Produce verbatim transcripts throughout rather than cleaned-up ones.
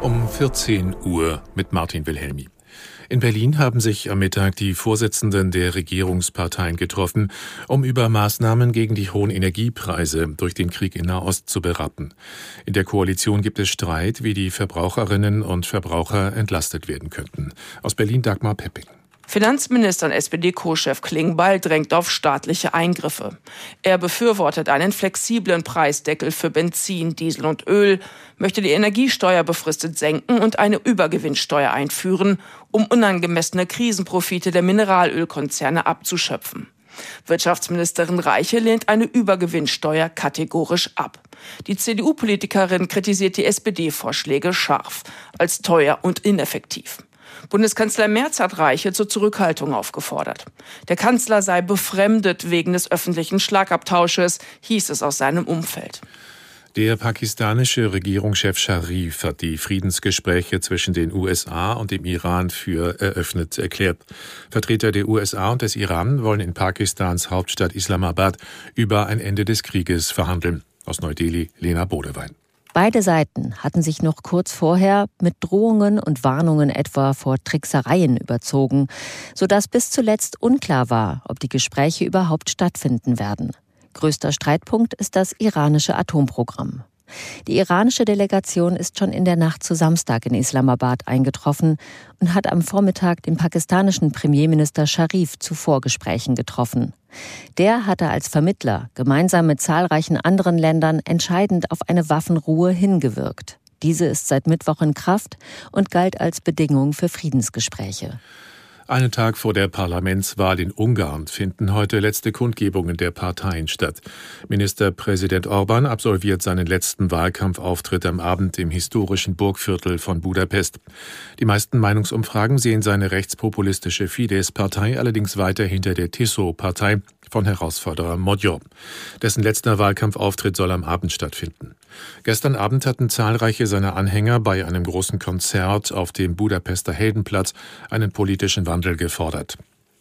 Um vierzehn Uhr mit Martin Wilhelmi. In Berlin haben sich am Mittag die Vorsitzenden der Regierungsparteien getroffen, um über Maßnahmen gegen die hohen Energiepreise durch den Krieg in Nahost zu beraten. In der Koalition gibt es Streit, wie die Verbraucherinnen und Verbraucher entlastet werden könnten. Aus Berlin Dagmar Pepping. Finanzminister und S P D-Co-Chef Klingbeil drängt auf staatliche Eingriffe. Er befürwortet einen flexiblen Preisdeckel für Benzin, Diesel und Öl, möchte die Energiesteuer befristet senken und eine Übergewinnsteuer einführen, um unangemessene Krisenprofite der Mineralölkonzerne abzuschöpfen. Wirtschaftsministerin Reiche lehnt eine Übergewinnsteuer kategorisch ab. Die C D U-Politikerin kritisiert die S P D-Vorschläge scharf, als teuer und ineffektiv. Bundeskanzler Merz hat Reiche zur Zurückhaltung aufgefordert. Der Kanzler sei befremdet wegen des öffentlichen Schlagabtausches, hieß es aus seinem Umfeld. Der pakistanische Regierungschef Scharif hat die Friedensgespräche zwischen den U S A und dem Iran für eröffnet erklärt. Vertreter der U S A und des Iran wollen in Pakistans Hauptstadt Islamabad über ein Ende des Krieges verhandeln. Aus Neu-Delhi, Lena Bodewein. Beide Seiten hatten sich noch kurz vorher mit Drohungen und Warnungen etwa vor Tricksereien überzogen, sodass bis zuletzt unklar war, ob die Gespräche überhaupt stattfinden werden. Größter Streitpunkt ist das iranische Atomprogramm. Die iranische Delegation ist schon in der Nacht zu Samstag in Islamabad eingetroffen und hat am Vormittag den pakistanischen Premierminister Scharif zu Vorgesprächen getroffen. Der hatte als Vermittler gemeinsam mit zahlreichen anderen Ländern entscheidend auf eine Waffenruhe hingewirkt. Diese ist seit Mittwoch in Kraft und galt als Bedingung für Friedensgespräche. Einen Tag vor der Parlamentswahl in Ungarn finden heute letzte Kundgebungen der Parteien statt. Ministerpräsident Orbán absolviert seinen letzten Wahlkampfauftritt am Abend im historischen Burgviertel von Budapest. Die meisten Meinungsumfragen sehen seine rechtspopulistische Fidesz-Partei allerdings weiter hinter der Tiszó-Partei von Herausforderer Magyar. Dessen letzter Wahlkampfauftritt soll am Abend stattfinden. Gestern Abend hatten zahlreiche seiner Anhänger bei einem großen Konzert auf dem Budapester Heldenplatz einen politischen Wandel gefordert.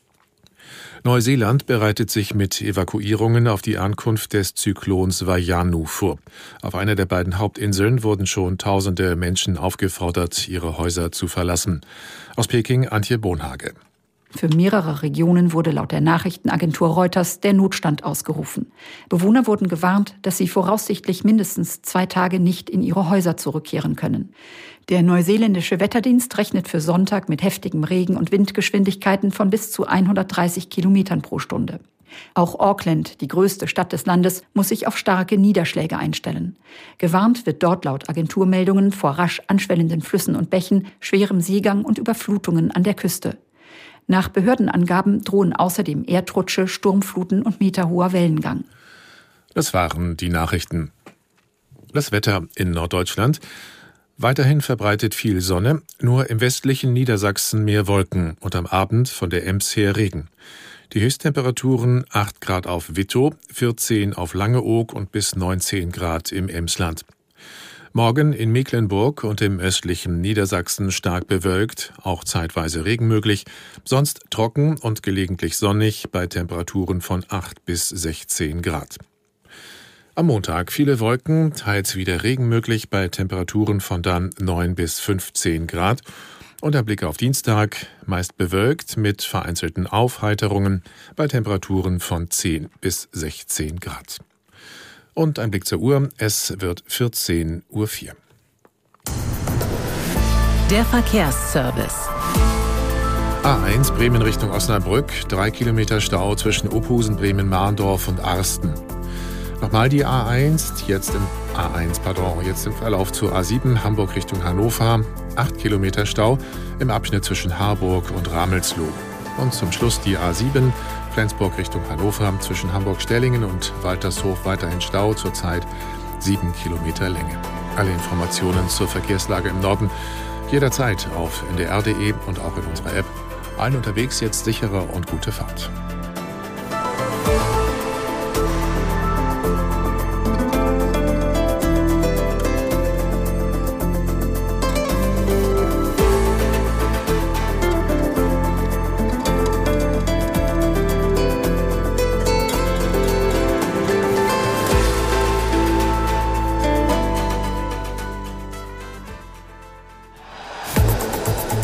Neuseeland bereitet sich mit Evakuierungen auf die Ankunft des Zyklons Vaianu vor. Auf einer der beiden Hauptinseln wurden schon tausende Menschen aufgefordert, ihre Häuser zu verlassen. Aus Peking Antje Bonhage. Für mehrere Regionen wurde laut der Nachrichtenagentur Reuters der Notstand ausgerufen. Bewohner wurden gewarnt, dass sie voraussichtlich mindestens zwei Tage nicht in ihre Häuser zurückkehren können. Der neuseeländische Wetterdienst rechnet für Sonntag mit heftigem Regen und Windgeschwindigkeiten von bis zu hundertdreißig Kilometern pro Stunde. Auch Auckland, die größte Stadt des Landes, muss sich auf starke Niederschläge einstellen. Gewarnt wird dort laut Agenturmeldungen vor rasch anschwellenden Flüssen und Bächen, schwerem Seegang und Überflutungen an der Küste. Nach Behördenangaben drohen außerdem Erdrutsche, Sturmfluten und meterhoher Wellengang. Das waren die Nachrichten. Das Wetter in Norddeutschland. Weiterhin verbreitet viel Sonne, nur im westlichen Niedersachsen mehr Wolken und am Abend von der Ems her Regen. Die Höchsttemperaturen acht Grad auf Wittow, vierzehn auf Langeoog und bis neunzehn Grad im Emsland. Morgen in Mecklenburg und im östlichen Niedersachsen stark bewölkt, auch zeitweise Regen möglich, sonst trocken und gelegentlich sonnig bei Temperaturen von acht bis sechzehn Grad. Am Montag viele Wolken, teils wieder Regen möglich bei Temperaturen von dann neun bis fünfzehn Grad. Und der Blick auf Dienstag, meist bewölkt mit vereinzelten Aufheiterungen bei Temperaturen von zehn bis sechzehn Grad. Und ein Blick zur Uhr, es wird vierzehn Uhr vier. Der Verkehrsservice. A eins Bremen Richtung Osnabrück, drei Kilometer Stau zwischen Ophusen, Bremen-Mahndorf und Arsten. Nochmal die A eins, jetzt im A eins, pardon, jetzt im Verlauf zur A sieben, Hamburg Richtung Hannover, acht Kilometer Stau im Abschnitt zwischen Harburg und Ramelsloh. Und zum Schluss die A sieben, Flensburg Richtung Hannover, zwischen Hamburg-Stellingen und Waltershof weiterhin Stau, zurzeit sieben Kilometer Länge. Alle Informationen zur Verkehrslage im Norden jederzeit auf n d r punkt d e und auch in unserer App. Allen unterwegs jetzt sichere und gute Fahrt.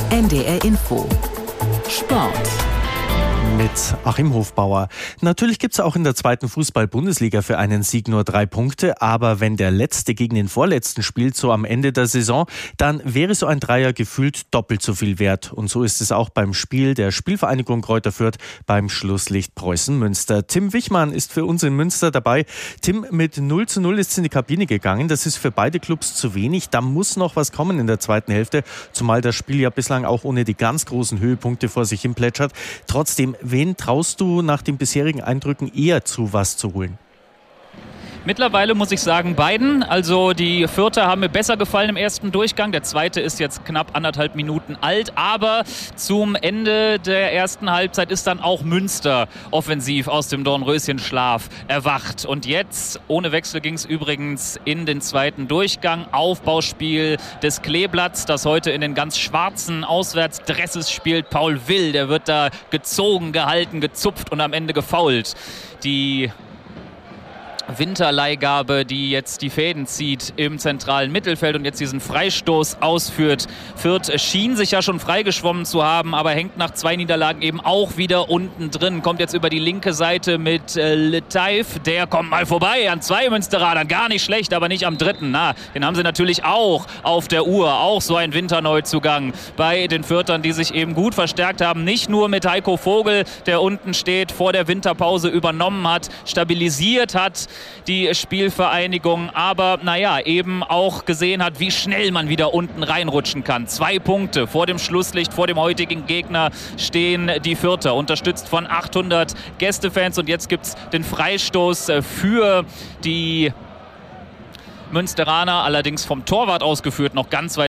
N D R Info Sport mit Achim Hofbauer. Natürlich gibt es auch in der zweiten Fußball-Bundesliga für einen Sieg nur drei Punkte, aber wenn der Letzte gegen den Vorletzten spielt, so am Ende der Saison, dann wäre so ein Dreier gefühlt doppelt so viel wert. Und so ist es auch beim Spiel der Spielvereinigung Greuther Fürth beim Schlusslicht Preußen-Münster. Tim Wichmann ist für uns in Münster dabei. Tim, mit null zu null ist es in die Kabine gegangen. Das ist für beide Clubs zu wenig. Da muss noch was kommen in der zweiten Hälfte, zumal das Spiel ja bislang auch ohne die ganz großen Höhepunkte vor sich hin plätschert. Trotzdem, wen traust du nach den bisherigen Eindrücken eher zu, was zu holen? Mittlerweile muss ich sagen, beiden. Also die Fürther haben mir besser gefallen im ersten Durchgang. Der zweite ist jetzt knapp anderthalb Minuten alt. Aber zum Ende der ersten Halbzeit ist dann auch Münster offensiv aus dem Dornröschenschlaf erwacht. Und jetzt, ohne Wechsel, ging es übrigens in den zweiten Durchgang. Aufbauspiel des Kleeblatts, das heute in den ganz schwarzen Auswärtsdresses spielt. Paul Will, der wird da gezogen, gehalten, gezupft und am Ende gefoult. Die Winterleihgabe, die jetzt die Fäden zieht im zentralen Mittelfeld und jetzt diesen Freistoß ausführt. Fürth schien sich ja schon freigeschwommen zu haben, aber hängt nach zwei Niederlagen eben auch wieder unten drin. Kommt jetzt über die linke Seite mit äh, Letaif. Der kommt mal vorbei an zwei Münsteranern. Gar nicht schlecht, aber nicht am dritten. Na, den haben sie natürlich auch auf der Uhr. Auch so ein Winterneuzugang bei den Fürthern, die sich eben gut verstärkt haben. Nicht nur mit Heiko Vogel, der unten steht, vor der Winterpause übernommen hat, stabilisiert hat die Spielvereinigung, aber naja, eben auch gesehen hat, wie schnell man wieder unten reinrutschen kann. Zwei Punkte vor dem Schlusslicht, vor dem heutigen Gegner stehen die Fürther, unterstützt von achthundert Gästefans, und jetzt gibt es den Freistoß für die Münsteraner, allerdings vom Torwart ausgeführt, noch ganz weit